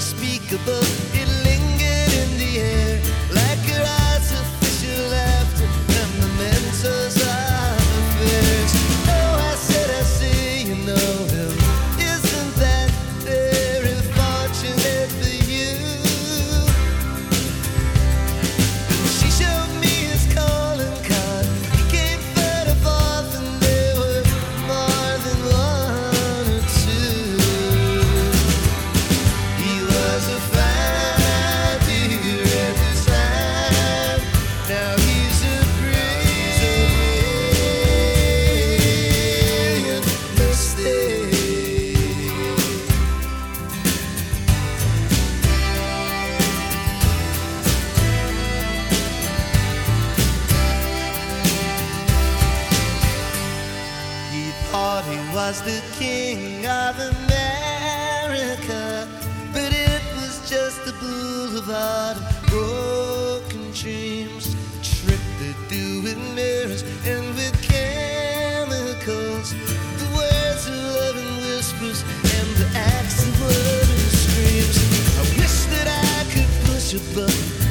unspeakable. It lingered in the air like her eyes official laughter and mementos of affairs. Oh, I said, I see you know him. Isn't that very fortunate for you? And she showed me his calling card. He came further forth and there were more than one or two. He was a fine deer at the time. Now he's a brilliant mistake. He thought he was the king of America, but it was just a boulevard of broken dreams, a trick they do with mirrors and with chemicals, the words of love and whispers and the acts of word and screams. I wish that I could push a button